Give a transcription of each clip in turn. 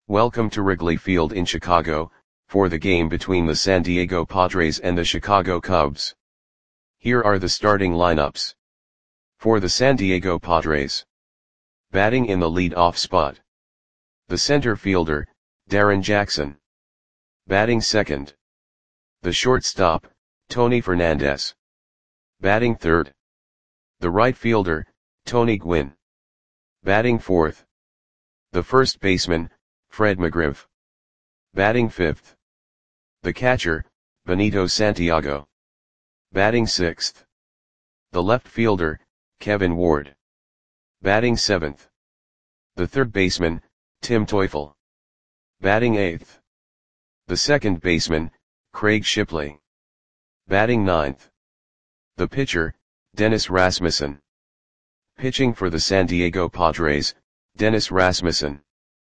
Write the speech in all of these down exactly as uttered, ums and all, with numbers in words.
Welcome to Wrigley Field in Chicago, for the game between the San Diego Padres and the Chicago Cubs. Here are the starting lineups. For the San Diego Padres. Batting in the lead-off spot. The center fielder, Darrin Jackson. Batting second. The shortstop, Tony Fernandez. Batting third. The right fielder, Tony Gwynn. Batting fourth. The first baseman, Fred McGriff. Batting fifth. The catcher, Benito Santiago. Batting sixth. The left fielder, Kevin Ward. Batting seventh. The third baseman, Tim Teufel. Batting eighth. The second baseman, Craig Shipley. Batting ninth. The pitcher, Dennis Rasmussen. Pitching for the San Diego Padres, Dennis Rasmussen.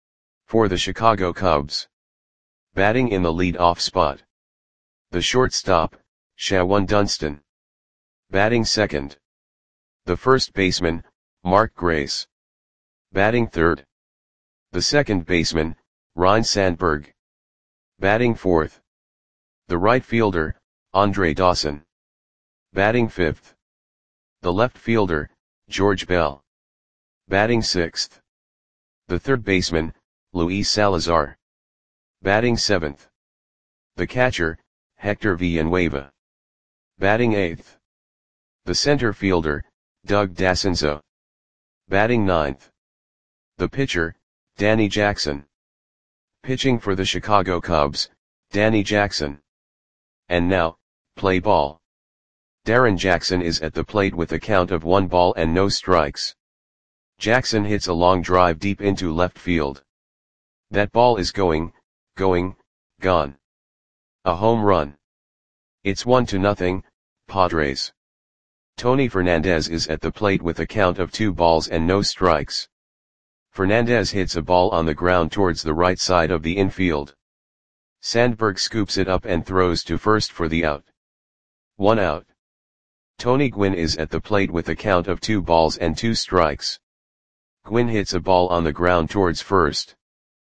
For the Chicago Cubs. Batting in the lead-off spot. The shortstop, Shawon Dunston. Batting second. The first baseman, Mark Grace. Batting third. The second baseman, Ryne Sandberg. Batting fourth. The right fielder, Andre Dawson. Batting fifth. The left fielder, George Bell. Batting sixth. The third baseman, Luis Salazar. Batting seventh. The catcher, Hector Villanueva. Batting eighth. The center fielder, Doug Dascenzo. Batting ninth. The pitcher, Danny Jackson. Pitching for the Chicago Cubs, Danny Jackson. And now, play ball. Darrin Jackson is at the plate with a count of one ball and no strikes. Jackson hits a long drive deep into left field. That ball is going, going, gone. A home run. It's one to nothing, Padres. Tony Fernandez is at the plate with a count of two balls and no strikes. Fernandez hits a ball on the ground towards the right side of the infield. Sandberg scoops it up and throws to first for the out. One out. Tony Gwynn is at the plate with a count of two balls and two strikes. Gwynn hits a ball on the ground towards first.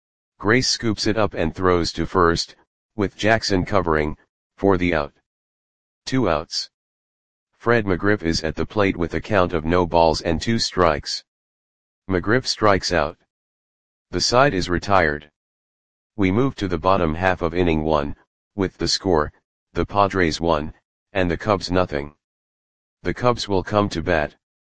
Grace scoops it up and throws to first, with Jackson covering, for the out. Two outs. Fred McGriff is at the plate with a count of no balls and two strikes. McGriff strikes out. The side is retired. We move to the bottom half of inning one, with the score, the Padres one, and the Cubs nothing. The Cubs will come to bat.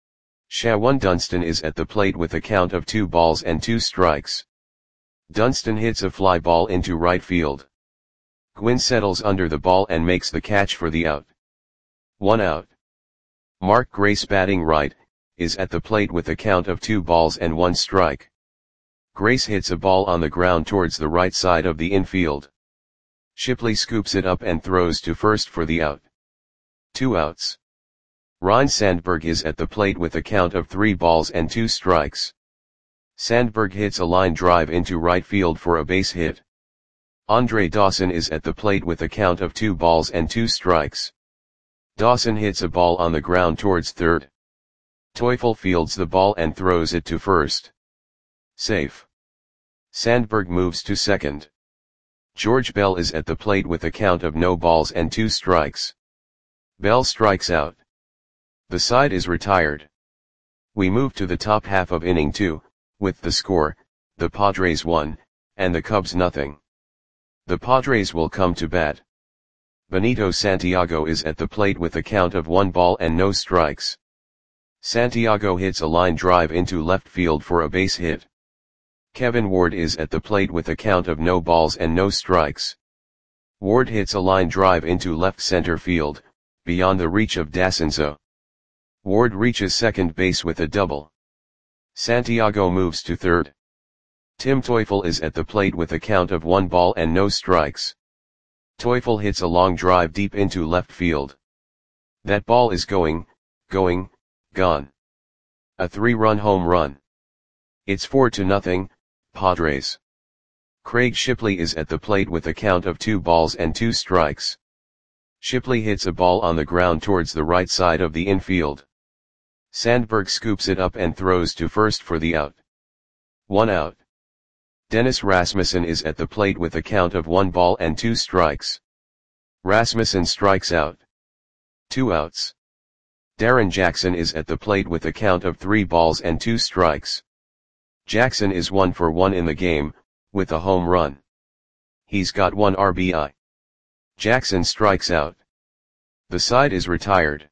Shawon Dunston is at the plate with a count of two balls and two strikes. Dunston hits a fly ball into right field. Gwynn settles under the ball and makes the catch for the out. One out. Mark Grace, batting right, is at the plate with a count of two balls and one strike. Grace hits a ball on the ground towards the right side of the infield. Shipley scoops it up and throws to first for the out. Two outs. Ryne Sandberg is at the plate with a count of three balls and two strikes. Sandberg hits a line drive into right field for a base hit. Andre Dawson is at the plate with a count of two balls and two strikes. Dawson hits a ball on the ground towards third. Teufel fields the ball and throws it to first. Safe. Sandberg moves to second. George Bell is at the plate with a count of no balls and two strikes. Bell strikes out. The side is retired. We move to the top half of inning two, with the score, the Padres one, and the Cubs nothing. The Padres will come to bat. Benito Santiago is at the plate with a count of one ball and no strikes. Santiago hits a line drive into left field for a base hit. Kevin Ward is at the plate with a count of no balls and no strikes. Ward hits a line drive into left center field, beyond the reach of Dascenzo. Ward reaches second base with a double. Santiago moves to third. Tim Teufel is at the plate with a count of one ball and no strikes. Teufel hits a long drive deep into left field. That ball is going, going, gone. A three-run home run. It's four to nothing, Padres. Craig Shipley is at the plate with a count of two balls and two strikes. Shipley hits a ball on the ground towards the right side of the infield. Sandberg scoops it up and throws to first for the out. One out. Dennis Rasmussen is at the plate with a count of one ball and two strikes. Rasmussen strikes out. Two outs. Darren Jackson is at the plate with a count of three balls and two strikes. Jackson is one for one in the game, with a home run. He's got one R B I. Jackson strikes out. The side is retired.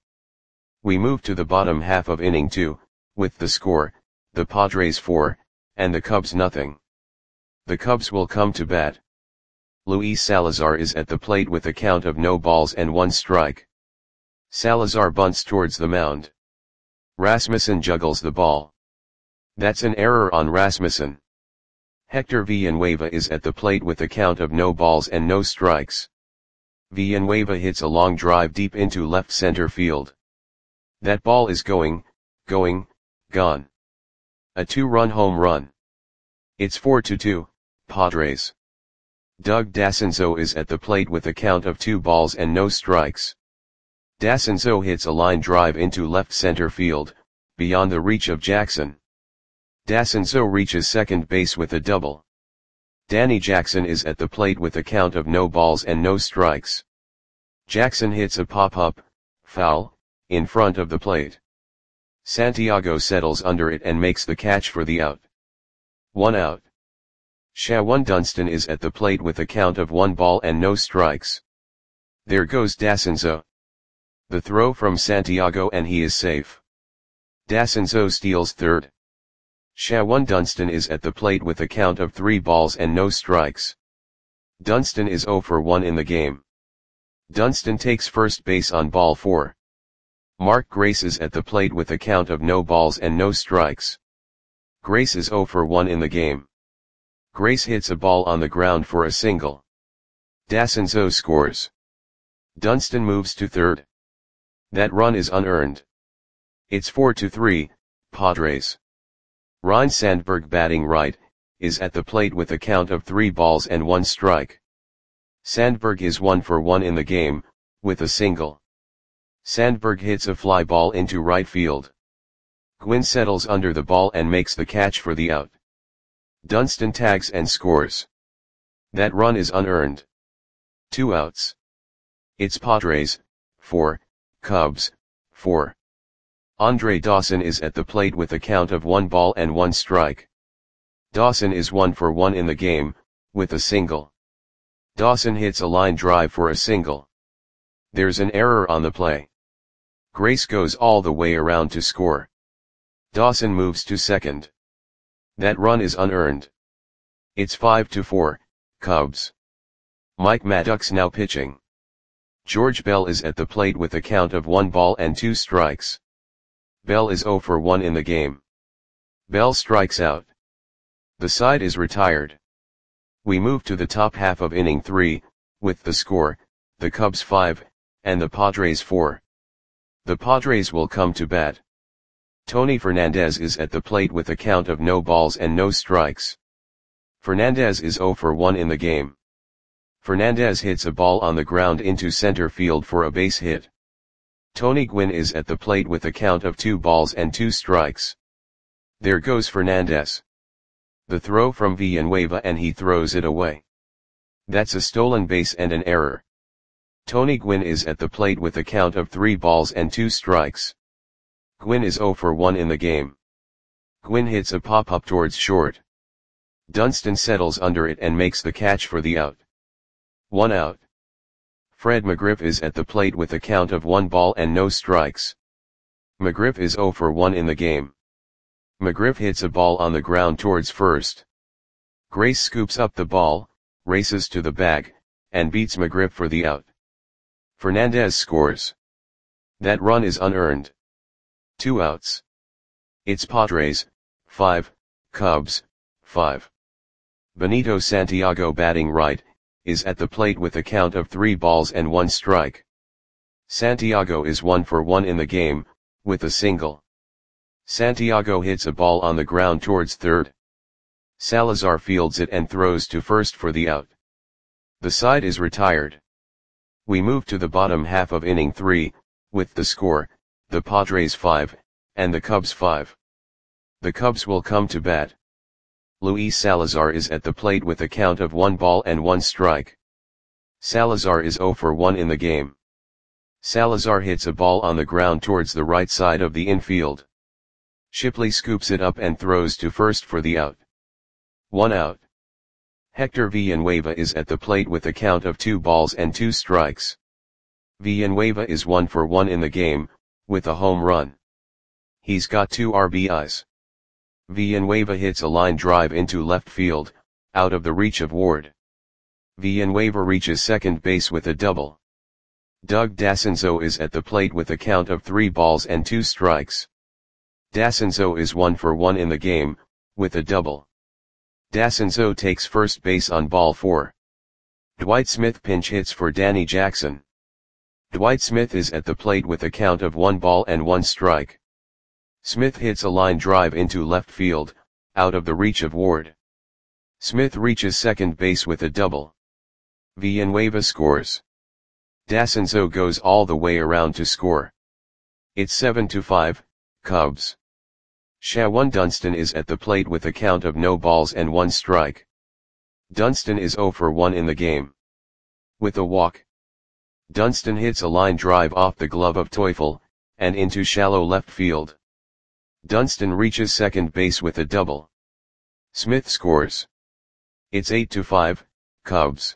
We move to the bottom half of inning two, with the score, the Padres four, and the Cubs nothing. The Cubs will come to bat. Luis Salazar is at the plate with a count of no balls and one strike. Salazar bunts towards the mound. Rasmussen juggles the ball. That's an error on Rasmussen. Hector Villanueva is at the plate with a count of no balls and no strikes. Villanueva hits a long drive deep into left center field. That ball is going, going, gone. A two-run home run. It's four to two, Padres. Doug Dassenzo is at the plate with a count of two balls and no strikes. Dassenzo hits a line drive into left center field, beyond the reach of Jackson. Dassenzo reaches second base with a double. Danny Jackson is at the plate with a count of no balls and no strikes. Jackson hits a pop-up, foul, in front of the plate. Santiago settles under it and makes the catch for the out. One out. Shawan Dunston is at the plate with a count of one ball and no strikes. There goes Dassenzo. The throw from Santiago and he is safe. Dassenzo steals third. Shawan Dunston is at the plate with a count of three balls and no strikes. Dunston is zero for one in the game. Dunston takes first base on ball four. Mark Grace is at the plate with a count of no balls and no strikes. Grace is zero for one in the game. Grace hits a ball on the ground for a single. Dassenzo scores. Dunston moves to third. That run is unearned. It's four to three, Padres. Ryne Sandberg, batting right, is at the plate with a count of three balls and one strike. Sandberg is one for one in the game, with a single. Sandberg hits a fly ball into right field. Gwynn settles under the ball and makes the catch for the out. Dunston tags and scores. That run is unearned. Two outs. It's Padres, four, Cubs, four. Andre Dawson is at the plate with a count of one ball and one strike. Dawson is one for one in the game, with a single. Dawson hits a line drive for a single. There's an error on the play. Grace goes all the way around to score. Dawson moves to second. That run is unearned. It's five to four, Cubs. Mike Maddox now pitching. George Bell is at the plate with a count of one ball and two strikes. Bell is zero for one in the game. Bell strikes out. The side is retired. We move to the top half of inning three, with the score, the Cubs five, and the Padres four. The Padres will come to bat. Tony Fernandez is at the plate with a count of no balls and no strikes. Fernandez is zero for one in the game. Fernandez hits a ball on the ground into center field for a base hit. Tony Gwynn is at the plate with a count of two balls and two strikes. There goes Fernandez. The throw from Villanueva and he throws it away. That's a stolen base and an error. Tony Gwynn is at the plate with a count of three balls and two strikes. Gwynn is zero for one in the game. Gwynn hits a pop-up towards short. Dunston settles under it and makes the catch for the out. One out. Fred McGriff is at the plate with a count of one ball and no strikes. McGriff is zero for one in the game. McGriff hits a ball on the ground towards first. Grace scoops up the ball, races to the bag, and beats McGriff for the out. Fernandez scores. That run is unearned. Two outs. It's Padres, five, Cubs, five. Benito Santiago, batting right, is at the plate with a count of three balls and one strike. Santiago is one for one in the game, with a single. Santiago hits a ball on the ground towards third. Salazar fields it and throws to first for the out. The side is retired. We move to the bottom half of inning three, with the score, the Padres five, and the Cubs five. The Cubs will come to bat. Luis Salazar is at the plate with a count of one ball and one strike. Salazar is zero for one in the game. Salazar hits a ball on the ground towards the right side of the infield. Shipley scoops it up and throws to first for the out. One out. Hector Villanueva is at the plate with a count of two balls and two strikes. Villanueva is one for one in the game, with a home run. He's got two R B Is. Villanueva hits a line drive into left field, out of the reach of Ward. Villanueva reaches second base with a double. Doug Dassenzo is at the plate with a count of three balls and two strikes. Dassenzo is one for one in the game, with a double. Dassenzo takes first base on ball four. Dwight Smith pinch hits for Danny Jackson. Dwight Smith is at the plate with a count of one ball and one strike. Smith hits a line drive into left field, out of the reach of Ward. Smith reaches second base with a double. Villanueva scores. Dassenzo goes all the way around to score. It's seven to five, Cubs. Shawan Dunston is at the plate with a count of no balls and one strike. Dunston is zero for one in the game. With a walk. Dunston hits a line drive off the glove of Teufel, and into shallow left field. Dunston reaches second base with a double. Smith scores. It's eight to five, Cubs.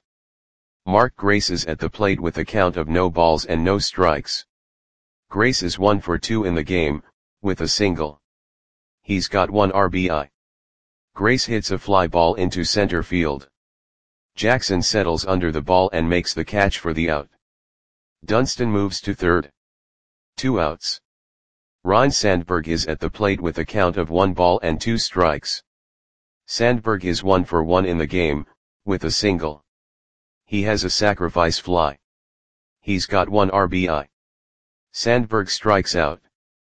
Mark Grace is at the plate with a count of no balls and no strikes. Grace is one for two in the game, with a single. He's got one R B I. Grace hits a fly ball into center field. Jackson settles under the ball and makes the catch for the out. Dunston moves to third. Two outs. Ryne Sandberg is at the plate with a count of one ball and two strikes. Sandberg is one for one in the game, with a single. He has a sacrifice fly. He's got one R B I. Sandberg strikes out.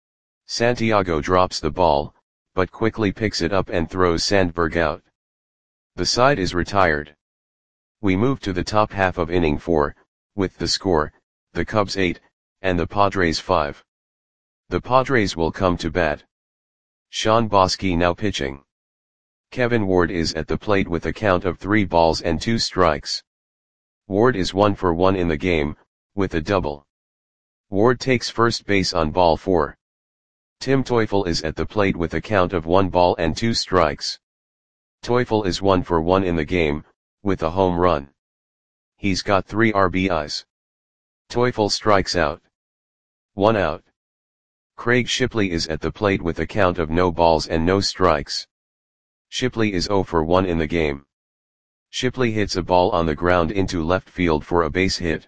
Santiago drops the ball, but quickly picks it up and throws Sandberg out. The side is retired. We move to the top half of inning four, with the score, the Cubs eight, and the Padres five. The Padres will come to bat. Sean Bosky now pitching. Kevin Ward is at the plate with a count of three balls and two strikes. Ward is one for one in the game, with a double. Ward takes first base on ball four. Tim Teufel is at the plate with a count of one ball and two strikes. Teufel is one for one in the game, with a home run. He's got three R B Is. Teufel strikes out. One out. Craig Shipley is at the plate with a count of no balls and no strikes. Shipley is zero for one in the game. Shipley hits a ball on the ground into left field for a base hit.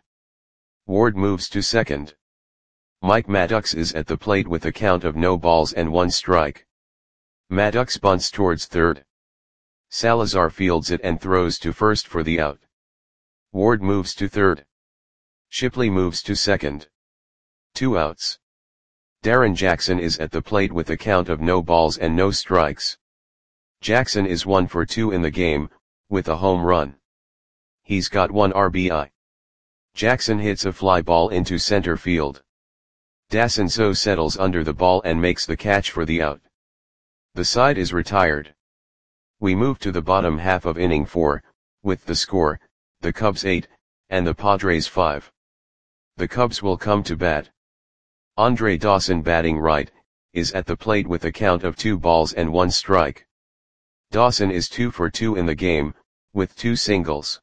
Ward moves to second. Mike Maddox is at the plate with a count of no balls and one strike. Maddox bunts towards third. Salazar fields it and throws to first for the out. Ward moves to third. Shipley moves to second. Two outs. Darren Jackson is at the plate with a count of no balls and no strikes. Jackson is one for two in the game, with a home run. He's got one R B I. Jackson hits a fly ball into center field. Dassenzo settles under the ball and makes the catch for the out. The side is retired. We move to the bottom half of inning four, with the score, the Cubs eight, and the Padres five. The Cubs will come to bat. Andre Dawson batting right, is at the plate with a count of two balls and one strike. Dawson is two for two in the game, with two singles.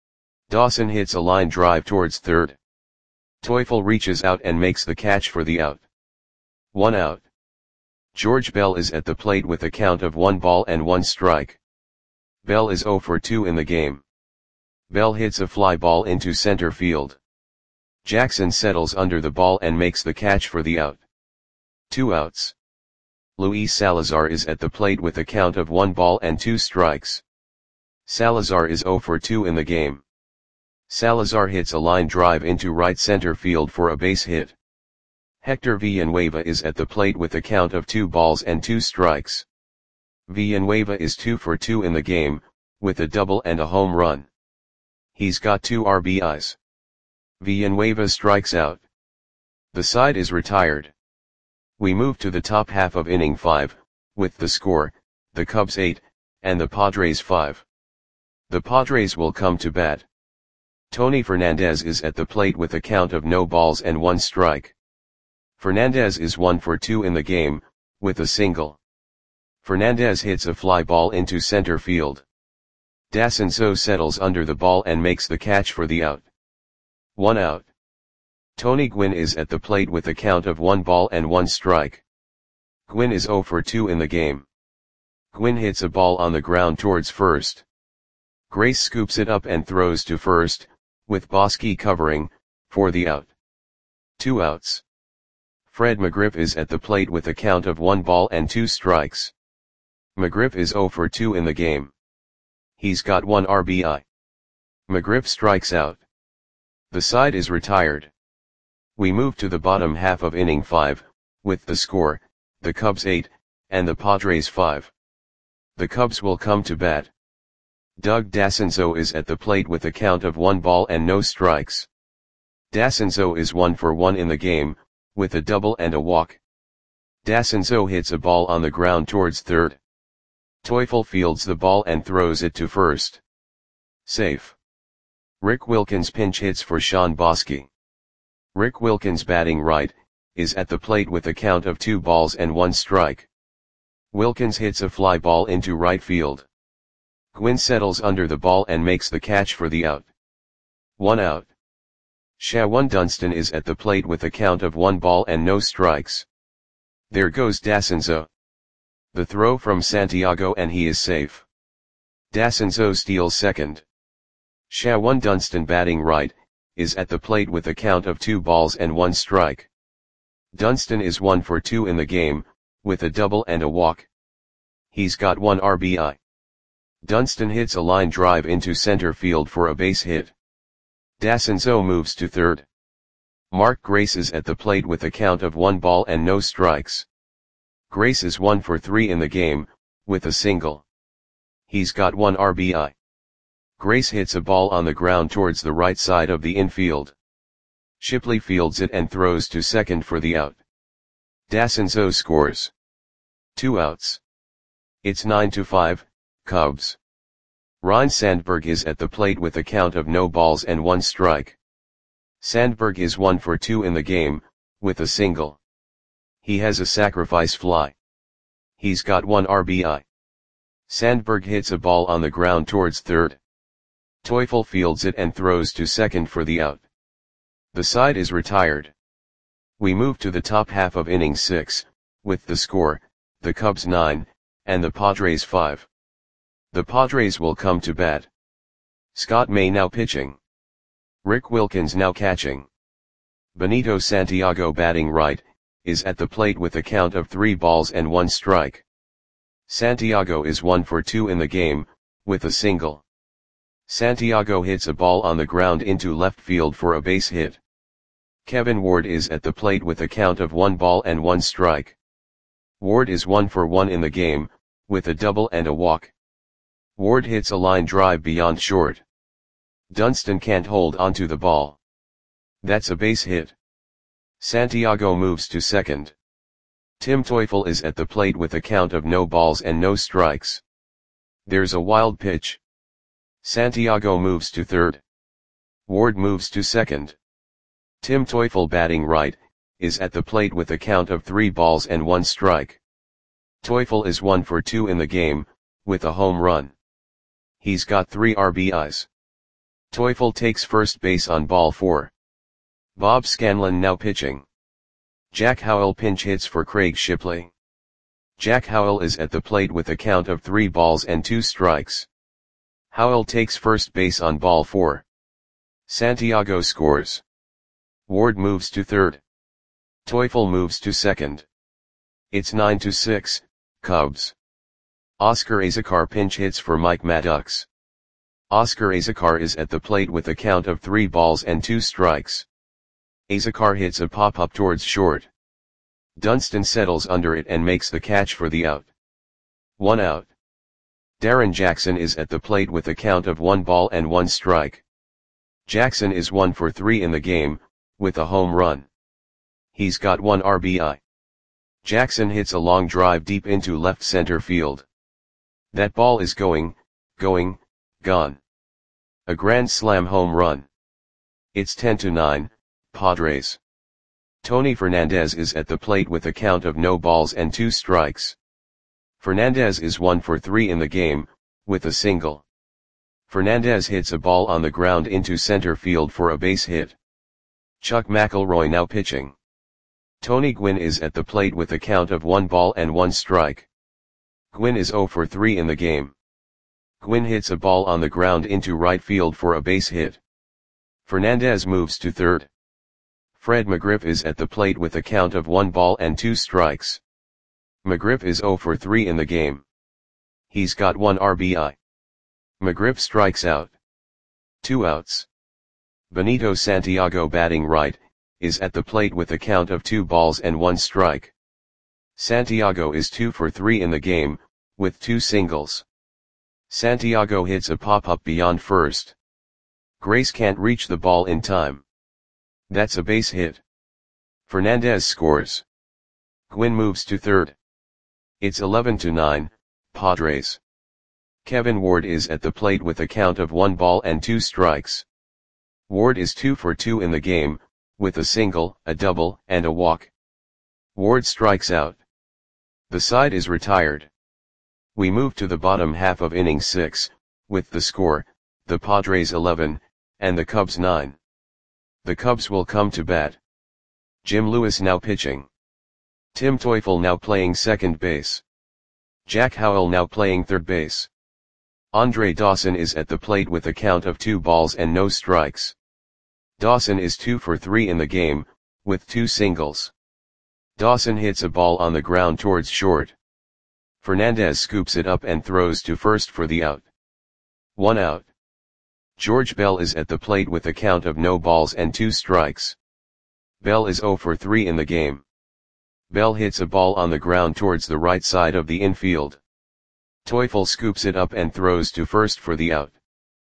Dawson hits a line drive towards third. Teufel reaches out and makes the catch for the out. One out. George Bell is at the plate with a count of one ball and one strike. Bell is zero for two in the game. Bell hits a fly ball into center field. Jackson settles under the ball and makes the catch for the out. Two outs. Luis Salazar is at the plate with a count of one ball and two strikes. Salazar is zero for two in the game. Salazar hits a line drive into right center field for a base hit. Hector Villanueva is at the plate with a count of two balls and two strikes. Villanueva is two for two in the game, with a double and a home run. He's got two R B Is. Villanueva strikes out. The side is retired. We move to the top half of inning five, with the score, the Cubs eight, and the Padres five. The Padres will come to bat. Tony Fernandez is at the plate with a count of no balls and one strike. Fernandez is one for two in the game, with a single. Fernandez hits a fly ball into center field. Dacinzo settles under the ball and makes the catch for the out. One out. Tony Gwynn is at the plate with a count of one ball and one strike. Gwynn is zero for two in the game. Gwynn hits a ball on the ground towards first. Grace scoops it up and throws to first, with Bosky covering, for the out. Two outs. Fred McGriff is at the plate with a count of one ball and two strikes. McGriff is zero for two in the game. He's got one R B I. McGriff strikes out. The side is retired. We move to the bottom half of inning five, with the score, the Cubs eight, and the Padres five. The Cubs will come to bat. Doug Dacinzo is at the plate with a count of one ball and no strikes. Dacinzo is one for one in the game, with a double and a walk. Dacinzo hits a ball on the ground towards third. Teufel fields the ball and throws it to first. Safe. Rick Wilkins pinch hits for Sean Bosky. Rick Wilkins, batting right, is at the plate with a count of two balls and one strike. Wilkins hits a fly ball into right field. Gwynn settles under the ball and makes the catch for the out. One out. Shawan Dunston is at the plate with a count of one ball and no strikes. There goes Dacinzo. The throw from Santiago and he is safe. Dacinzo steals second. Shawan Dunston, batting right, is at the plate with a count of two balls and one strike. Dunston is one for two in the game, with a double and a walk. He's got one R B I. Dunston hits a line drive into center field for a base hit. Dacinzo moves to third. Mark Grace is at the plate with a count of one ball and no strikes. Grace is one for three in the game, with a single. He's got one R B I. Grace hits a ball on the ground towards the right side of the infield. Shipley fields it and throws to second for the out. Dacinzo scores. Two outs. It's nine to five, Cubs. Ryne Sandberg is at the plate with a count of no balls and one strike. Sandberg is one for two in the game, with a single. He has a sacrifice fly. He's got one R B I. Sandberg hits a ball on the ground towards third. Teufel fields it and throws to second for the out. The side is retired. We move to the top half of inning six, with the score, the Cubs nine, and the Padres five. The Padres will come to bat. Scott May now pitching. Rick Wilkins now catching. Benito Santiago, batting right, is at the plate with a count of three balls and one strike. Santiago is one for two in the game, with a single. Santiago hits a ball on the ground into left field for a base hit. Kevin Ward is at the plate with a count of one ball and one strike. Ward is one for one in the game, with a double and a walk. Ward hits a line drive beyond short. Dunston can't hold onto the ball. That's a base hit. Santiago moves to second. Tim Teufel is at the plate with a count of no balls and no strikes. There's a wild pitch. Santiago moves to third. Ward moves to second. Tim Teufel, batting right, is at the plate with a count of three balls and one strike. Teufel is one for two in the game, with a home run. He's got three R B Is. Teufel takes first base on ball four. Bob Scanlon now pitching. Jack Howell pinch hits for Craig Shipley. Jack Howell is at the plate with a count of three balls and two strikes. Howell takes first base on ball four. Santiago scores. Ward moves to third. Teufel moves to second. It's nine to six, Cubs. Oscar Azocar pinch hits for Mike Maddox. Oscar Azocar is at the plate with a count of three balls and two strikes. Azocar hits a pop-up towards short. Dunston settles under it and makes the catch for the out. One out. Darren Jackson is at the plate with a count of one ball and one strike. Jackson is one for three in the game, with a home run. He's got one R B I. Jackson hits a long drive deep into left center field. That ball is going, going, gone. A grand slam home run. It's ten to nine, Padres. Tony Fernandez is at the plate with a count of no balls and two strikes. Fernandez is one for three in the game, with a single. Fernandez hits a ball on the ground into center field for a base hit. Chuck McElroy now pitching. Tony Gwynn is at the plate with a count of one ball and one strike. Gwynn is zero for three in the game. Gwynn hits a ball on the ground into right field for a base hit. Fernandez moves to third. Fred McGriff is at the plate with a count of one ball and two strikes. McGriff is zero for three in the game. He's got one R B I. McGriff strikes out. Two outs. Benito Santiago, batting right, is at the plate with a count of two balls and one strike. Santiago is two for three in the game, with two singles. Santiago hits a pop-up beyond first. Grace can't reach the ball in time. That's a base hit. Fernandez scores. Gwynn moves to third. It's eleven to nine, Padres. Kevin Ward is at the plate with a count of one ball and two strikes. Ward is two for two in the game, with a single, a double, and a walk. Ward strikes out. The side is retired. We move to the bottom half of inning six, with the score, the Padres eleven, and the Cubs nine. The Cubs will come to bat. Jim Lewis now pitching. Tim Teufel now playing second base. Jack Howell now playing third base. Andre Dawson is at the plate with a count of two balls and no strikes. Dawson is two for three in the game, with two singles. Dawson hits a ball on the ground towards short. Fernandez scoops it up and throws to first for the out. One out. George Bell is at the plate with a count of no balls and two strikes. Bell is zero for three in the game. Bell hits a ball on the ground towards the right side of the infield. Teufel scoops it up and throws to first for the out.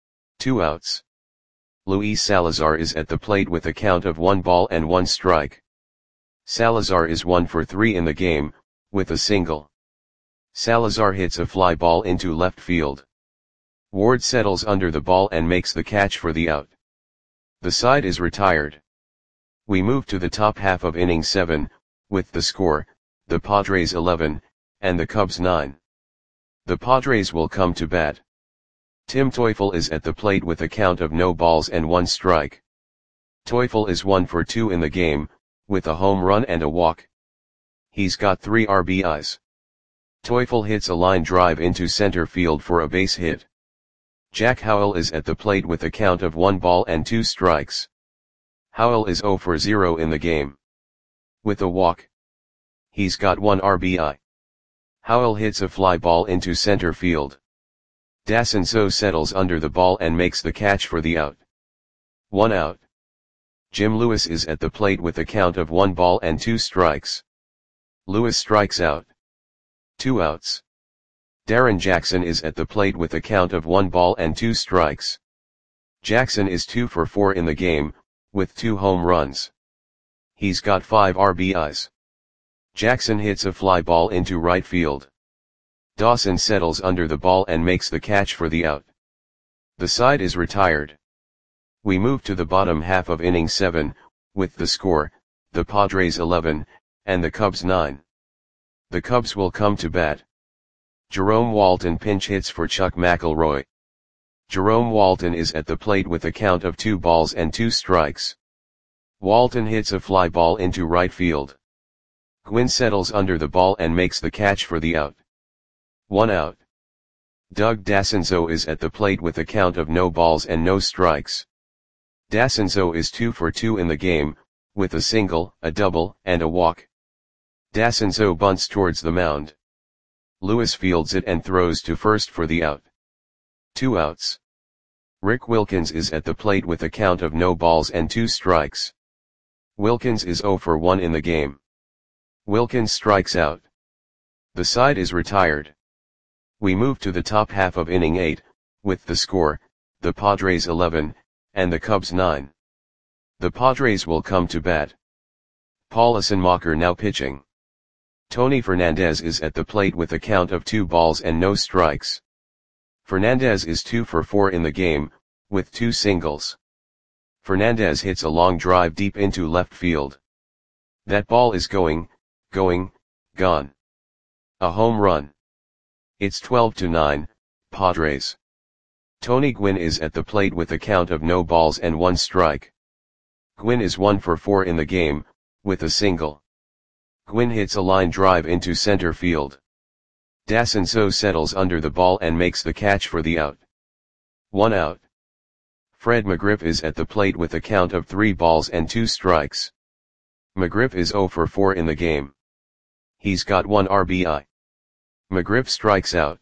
Two outs. Luis Salazar is at the plate with a count of one ball and one strike. Salazar is one for three in the game, with a single. Salazar hits a fly ball into left field. Ward settles under the ball and makes the catch for the out. The side is retired. We move to the top half of inning seven, with the score, the Padres eleven, and the Cubs nine. The Padres will come to bat. Tim Teufel is at the plate with a count of no balls and one strike. Teufel is one for two in the game, with a home run and a walk. He's got three R B Is. Teufel hits a line drive into center field for a base hit. Jack Howell is at the plate with a count of one ball and two strikes. Howell is zero for zero in the game. With a walk. He's got one R B I. Howell hits a fly ball into center field. Dacinzo settles under the ball and makes the catch for the out. One out. Jim Lewis is at the plate with a count of one ball and two strikes. Lewis strikes out. Two outs. Darren Jackson is at the plate with a count of one ball and two strikes. Jackson is two for four in the game, with two home runs. He's got five R B Is. Jackson hits a fly ball into right field. Dawson settles under the ball and makes the catch for the out. The side is retired. We move to the bottom half of inning seven, with the score, the Padres eleven, and the Cubs nine. The Cubs will come to bat. Jerome Walton pinch hits for Chuck McElroy. Jerome Walton is at the plate with a count of two balls and two strikes. Walton hits a fly ball into right field. Gwynn settles under the ball and makes the catch for the out. One out. Doug Dacinzo is at the plate with a count of no balls and no strikes. Dacinzo is two for two in the game, with a single, a double, and a walk. Dacinzo bunts towards the mound. Lewis fields it and throws to first for the out. Two outs. Rick Wilkins is at the plate with a count of no balls and two strikes. Wilkins is zero for one in the game. Wilkins strikes out. The side is retired. We move to the top half of inning eight, with the score, the Padres eleven, and the Cubs nine. The Padres will come to bat. Paul Assenmacher now pitching. Tony Fernandez is at the plate with a count of two balls and no strikes. Fernandez is two for four in the game, with two singles. Fernandez hits a long drive deep into left field. That ball is going, going, gone. A home run. It's twelve to nine, Padres. Tony Gwynn is at the plate with a count of no balls and one strike. Gwynn is one for four in the game, with a single. Gwynn hits a line drive into center field. Dacinzo settles under the ball and makes the catch for the out. One out. Fred McGriff is at the plate with a count of three balls and two strikes. McGriff is zero for four in the game. He's got one R B I. McGriff strikes out.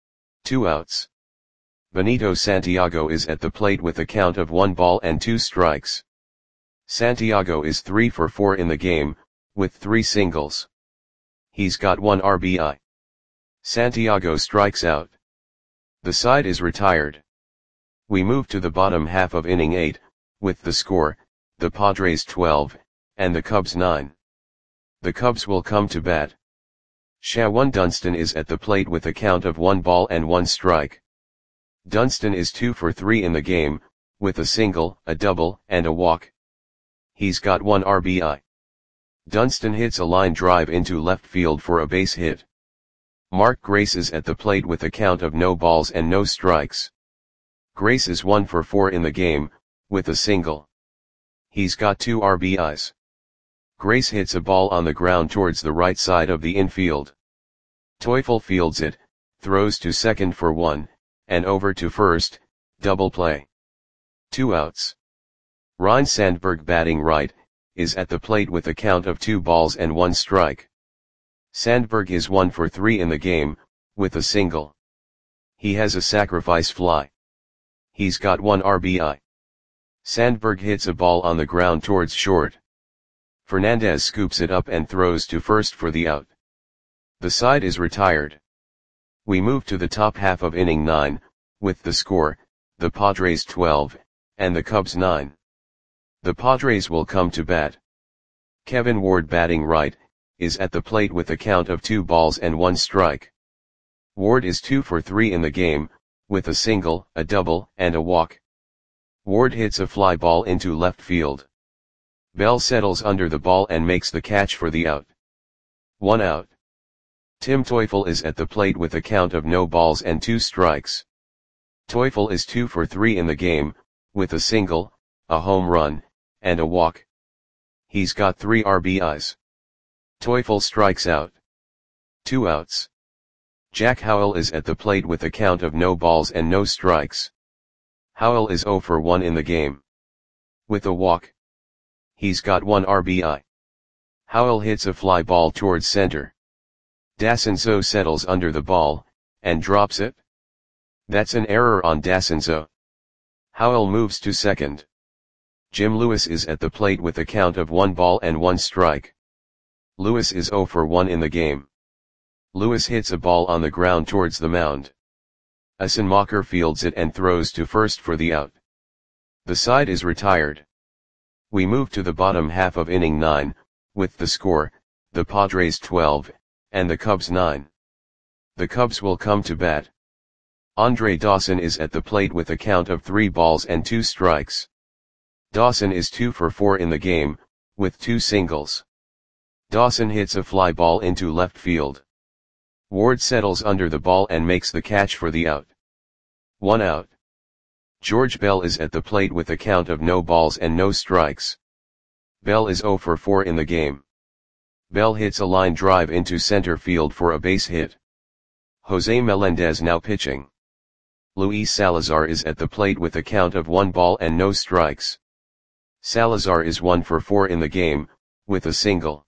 Two outs. Benito Santiago is at the plate with a count of one ball and two strikes. Santiago is three for four in the game, with three singles. He's got one R B I. Santiago strikes out. The side is retired. We move to the bottom half of inning eight, with the score, the Padres twelve, and the Cubs nine. The Cubs will come to bat. Shawan Dunston is at the plate with a count of one ball and one strike. Dunston is two for three in the game, with a single, a double, and a walk. He's got one R B I. Dunston hits a line drive into left field for a base hit. Mark Grace is at the plate with a count of no balls and no strikes. Grace is one for four in the game, with a single. He's got two R B Is. Grace hits a ball on the ground towards the right side of the infield. Teufel fields it, throws to second for one, and over to first, double play. Two outs. Ryne Sandberg, batting right, is at the plate with a count of two balls and one strike. Sandberg is one for three in the game, with a single. He has a sacrifice fly. He's got one R B I. Sandberg hits a ball on the ground towards short. Fernandez scoops it up and throws to first for the out. The side is retired. We move to the top half of inning nine, with the score, the Padres twelve, and the Cubs nine. The Padres will come to bat. Kevin Ward, batting right, is at the plate with a count of two balls and one strike. Ward is two for three in the game, with a single, a double, and a walk. Ward hits a fly ball into left field. Bell settles under the ball and makes the catch for the out. One out. Tim Teufel is at the plate with a count of no balls and two strikes. Teufel is two for three in the game, with a single, a home run, and a walk. He's got three R B Is. Teufel strikes out. Two outs. Jack Howell is at the plate with a count of no balls and no strikes. Howell is zero for one in the game. With a walk. He's got one R B I. Howell hits a fly ball towards center. Dacinzo settles under the ball, and drops it. That's an error on Dacinzo. Howell moves to second. Jim Lewis is at the plate with a count of one ball and one strike. Lewis is zero for one in the game. Lewis hits a ball on the ground towards the mound. Assenmacher fields it and throws to first for the out. The side is retired. We move to the bottom half of inning nine, with the score, the Padres twelve, and the Cubs nine. The Cubs will come to bat. Andre Dawson is at the plate with a count of three balls and two strikes. Dawson is two for four in the game, with two singles. Dawson hits a fly ball into left field. Ward settles under the ball and makes the catch for the out. One out. George Bell is at the plate with a count of no balls and no strikes. Bell is zero for four in the game. Bell hits a line drive into center field for a base hit. Jose Melendez now pitching. Luis Salazar is at the plate with a count of one ball and no strikes. Salazar is one for four in the game, with a single.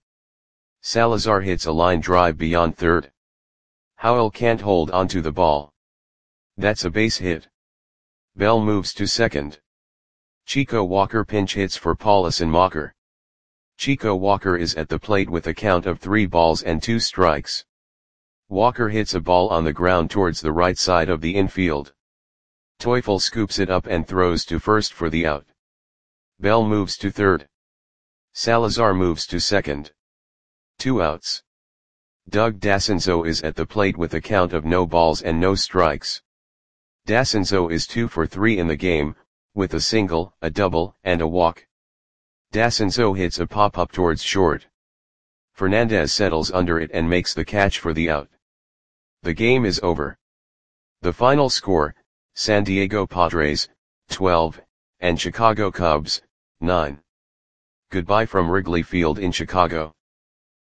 Salazar hits a line drive beyond third. Howell can't hold onto the ball. That's a base hit. Bell moves to second. Chico Walker pinch hits for Paul Assenmacher. Chico Walker is at the plate with a count of three balls and two strikes. Walker hits a ball on the ground towards the right side of the infield. Teufel scoops it up and throws to first for the out. Bell moves to third. Salazar moves to second. Two outs. Doug Dascenzo is at the plate with a count of no balls and no strikes. Dascenzo is two for three in the game, with a single, a double, and a walk. Dascenzo hits a pop-up towards short. Fernandez settles under it and makes the catch for the out. The game is over. The final score, San Diego Padres, twelve, and Chicago Cubs, nine. Goodbye from Wrigley Field in Chicago.